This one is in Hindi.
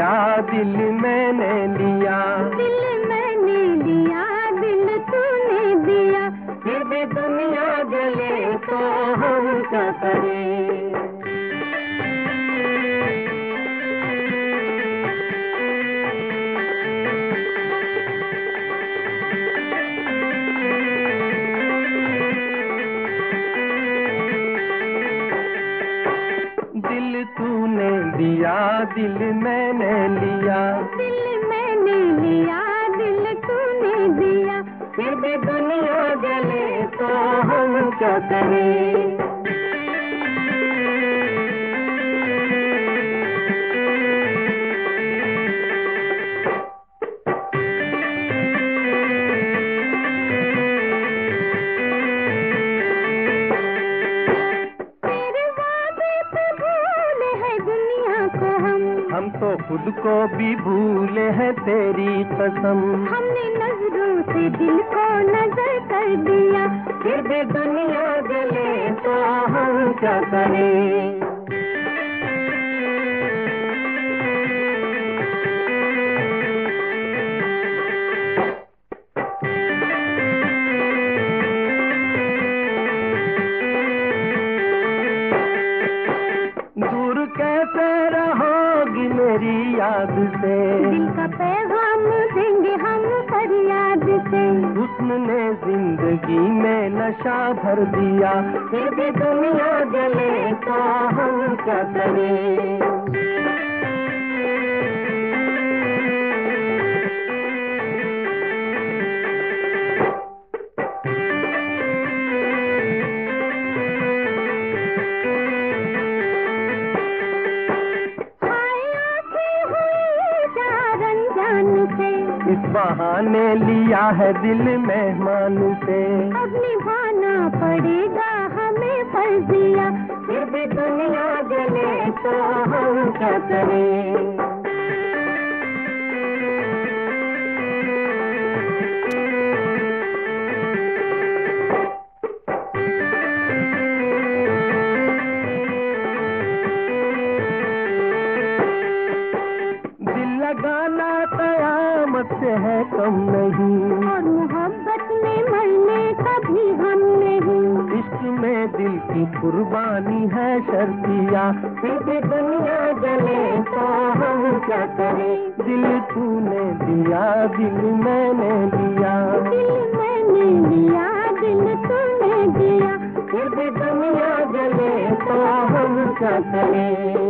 दिया, दिल मैंने लिया। दिल मैंने लिया, दिल तूने दिया। फिर भी दुनिया जले तो हम क्या करें। दिल तूने दिया, दिल मैंने लिया। दिल मैंने लिया, दिल तूने दिया। फिर भी दुनिया जले तो हम क्या करें। हम तो खुद को भी भूले हैं तेरी कसम। हमने नजरों से दिल को नजर कर दिया। फिर भी दुनिया जले तो हम क्या करें। दूर कैसे रहोगी मेरी याद से। दिल का पैगाम देंगे हम फरियाद से। हुस्न ने जिंदगी में नशा भर दिया। फिर भी दुनिया जले तो हम क्या करें। इस बहाने लिया है दिल मेहमान से। अब निभाना पड़ेगा हमें फर्जिया। फिर भी दुनिया जले तो हम क्या करें। लगाना कयामत से है कम नहीं। और मोहब्बत में मरने कभी हम नहीं। इश्क में दिल की कुर्बानी है शर्तिया। फिर भी दुनिया जले तो हम क्या करें। दिल तूने दिया, दिल मैंने लिया। दिल मैंने लिया, दिल तूने दिया। फिर भी दुनिया जले तो हम क्या करें।